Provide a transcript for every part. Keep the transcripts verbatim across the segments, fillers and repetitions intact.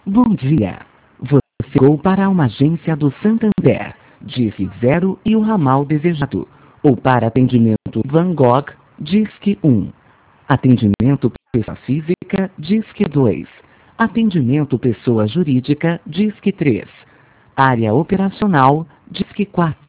Bom dia. Você ligou para uma agência do Santander, Disque zero e o ramal desejado. Ou para atendimento Van Gogh, Disque um. Atendimento pessoa física, Disque dois. Atendimento pessoa jurídica, Disque três. Área operacional, Disque quatro.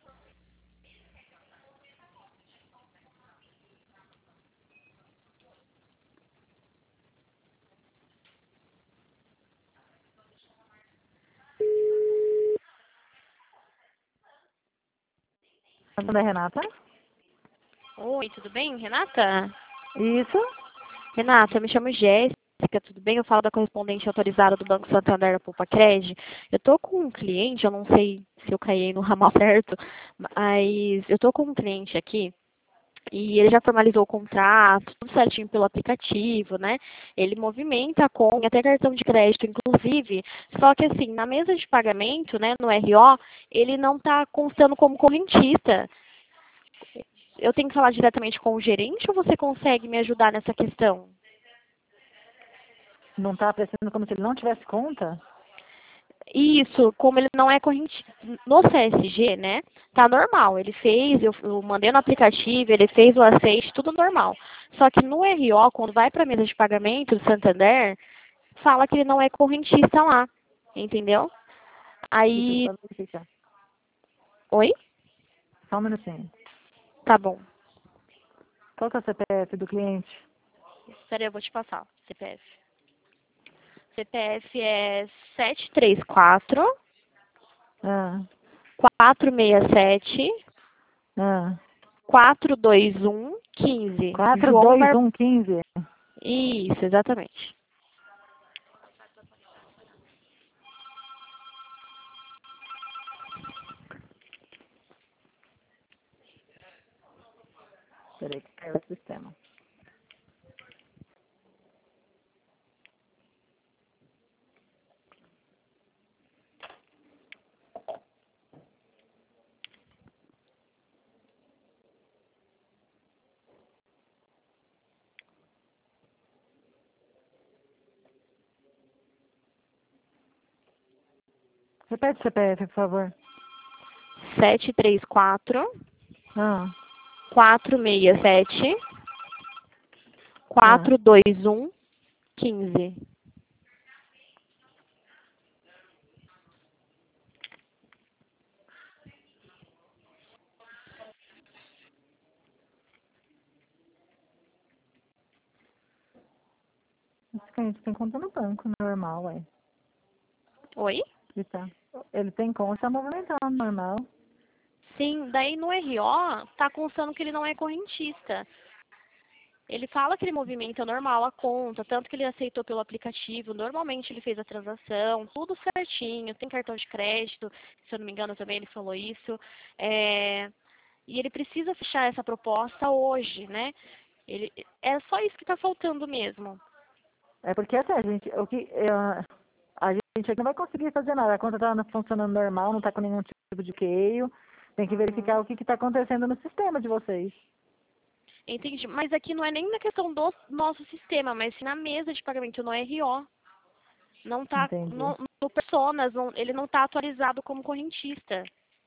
Da Renata? Oi, tudo bem, Renata? Isso? Renata, eu me chamo Jéssica, tudo bem? Eu falo da correspondente autorizada do Banco Santander da Poupa Cred. Eu tô com um cliente, eu não sei se eu caí no ramal certo, mas eu tô com um cliente aqui e ele já formalizou o contrato, tudo certinho pelo aplicativo, né? Ele movimenta a conta, até cartão de crédito, inclusive, só que assim, na mesa de pagamento, né, no R O, ele não está constando como correntista. Eu tenho que falar diretamente com o gerente ou você consegue me ajudar nessa questão? Não está aparecendo como se ele não tivesse conta? Isso, como ele não é correntista. No C S G, né, tá normal. Ele fez, eu, eu mandei no aplicativo, ele fez o aceite, tudo normal. Só que no R O, quando vai para a mesa de pagamento do Santander, fala que ele não é correntista lá, entendeu? Deixa eu Aí, só verificar. oi? Só um minutinho. Tá bom. Qual que é o C P F do cliente? Espera aí, eu vou te passar o C P F. C P F é sete três quatro, Ah, quatro seis sete, ah. quatro dois um, um cinco. quatro, João dois, Bar... um, quinze. Isso, exatamente. Peraí, que caiu o sistema. Repete o C P F, por favor. sete três quatro, Ah, quatro seis sete, ah. quatro dois um, um cinco. Esse cliente tem conta no banco, normal, ué. Oi? Ele, tá. Ele tem conta, tá movimentando, normal. Sim, daí no R O tá constando que ele não é correntista. Ele fala que ele movimenta normal a conta, tanto que ele aceitou pelo aplicativo, normalmente ele fez a transação, tudo certinho, tem cartão de crédito, se eu não me engano também ele falou isso. É, e ele precisa fechar essa proposta hoje, né? Ele, é só isso que está faltando mesmo. É porque assim, a gente, o que, eh, a gente aqui não vai conseguir fazer nada. A conta tá funcionando normal, não tá com nenhum tipo de bloqueio. Tem que verificar Uhum. o que está acontecendo no sistema de vocês. Entendi. Mas aqui não é nem na questão do nosso sistema, mas sim na mesa de pagamento, no R O. Não tá Entendi. no, no Personas, não- ele não está atualizado como correntista.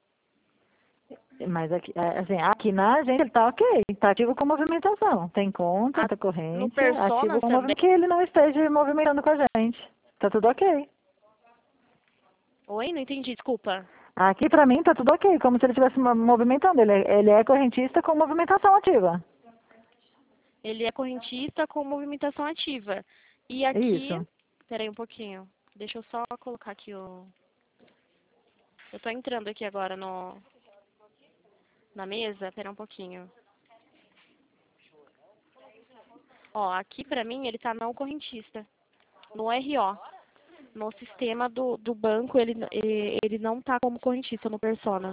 Mas aqui, é, assim, aqui na agência ele tá ok, tá ativo com movimentação. Tem conta, A- tá no corrente, ativo Personas com também. movimentação. Que ele não esteja movimentando com a gente. Tá tudo ok. Oi, não entendi, desculpa. Aqui pra mim tá tudo ok, como se ele estivesse mo- movimentando. Ele, é- ele é correntista com movimentação ativa. Ele é correntista com movimentação ativa. E aqui, Isso. peraí um pouquinho. Deixa eu só colocar aqui o. Eu tô entrando aqui agora no na mesa, peraí um pouquinho. Ó, aqui pra mim ele tá não correntista. No R O. No sistema do, do banco ele, ele, ele não tá como correntista no Personas.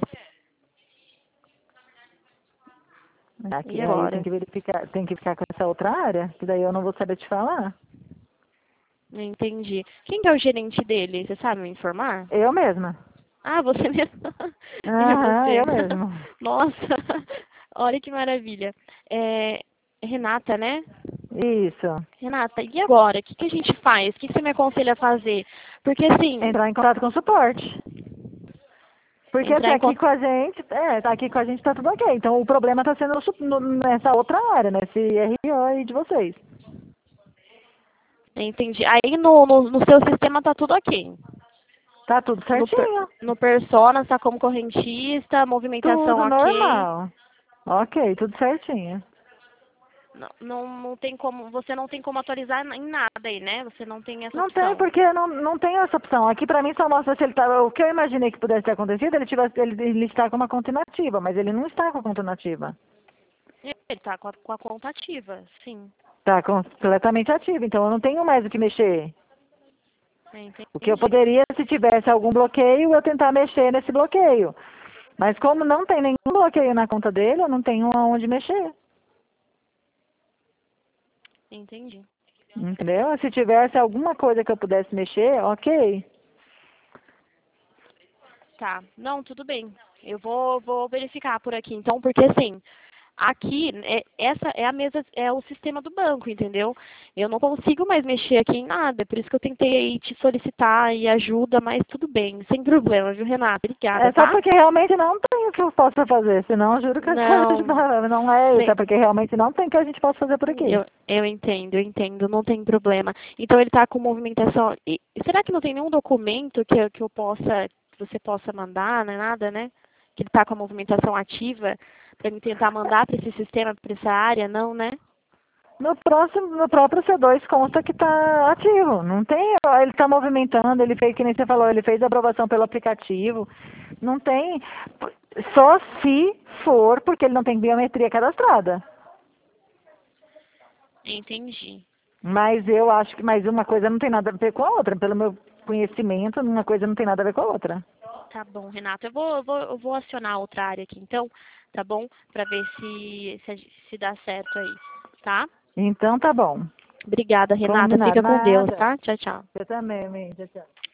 Aqui, E aí tem agora? que verificar, tem que ficar com essa outra área, que daí eu não vou saber te falar. Não entendi. Quem que é o gerente dele? Você sabe me informar? Eu mesma. Ah, você mesmo. É Aham, você. eu mesmo. Nossa, olha que maravilha. É Renata, né? Isso. Renata, e agora? O que, que a gente faz? O que, que você me aconselha a fazer? Porque assim... Entrar em contato com o suporte. Porque Entrar tá em aqui con- com a gente, é, tá aqui com a gente, tá tudo ok. Então o problema tá sendo no su- no- nessa outra área, nesse R O aí de vocês. Entendi. Aí no, no, no seu sistema tá tudo ok. Tá tudo No, per- certinho. no Persona está como correntista, movimentação Tudo ok. normal. Ok, tudo certinho. Não, não, não tem como, você não tem como atualizar em nada aí, né? Você não tem essa Não tem, opção. porque não, não tem essa opção. Aqui pra mim só mostra se ele tá. O que eu imaginei que pudesse ter acontecido, ele, tivesse, ele, ele está com uma conta inativa, mas ele não está com a conta inativa. Ele está com a, com a conta ativa, sim. Está completamente ativo, então eu não tenho mais o que mexer. Entendi. O que eu poderia, se tivesse algum bloqueio, eu tentar mexer nesse bloqueio. Mas como não tem nenhum bloqueio na conta dele, eu não tenho aonde mexer. Entendi. Entendeu? Se tivesse alguma coisa que eu pudesse mexer, ok. Tá. Não, tudo bem. Eu vou, vou verificar por aqui, então, porque assim, aqui, é, essa é a mesa, é o sistema do banco, entendeu? Eu não consigo mais mexer aqui em nada, por isso que eu tentei aí te solicitar e ajuda, mas tudo bem, sem problema, viu, Renata? Obrigada, É só tá? porque realmente não tem o que eu possa fazer, senão eu juro que eu te Não, ajudava. Não é isso, nem- é porque realmente não tem o que a gente possa fazer por aqui. eu, eu entendo, eu entendo, não tem problema. Então ele está com movimentação. E será que não tem nenhum documento que, eu- que eu possa, que você possa mandar, não é nada, né? Que ele está com a movimentação ativa para me tentar mandar para esse sistema, para essa área, não, né? No próximo, no próprio C dois consta que está ativo. Não tem, ele está movimentando, ele fez, que nem você falou, ele fez a aprovação pelo aplicativo. Não tem, só se for porque ele não tem biometria cadastrada. Entendi. Mas eu acho que mais uma coisa não tem nada a ver com a outra. Pelo meu conhecimento, uma coisa não tem nada a ver com a outra. Tá bom, Renata. Eu vou, eu vou, eu vou acionar outra área aqui, então, tá bom? Para ver se, se, a- se dá certo aí, tá? Então tá bom. Obrigada, Renata. Combinado. Fica com Deus, Nada. tá? Tchau, tchau. Eu também, amiga. Tchau.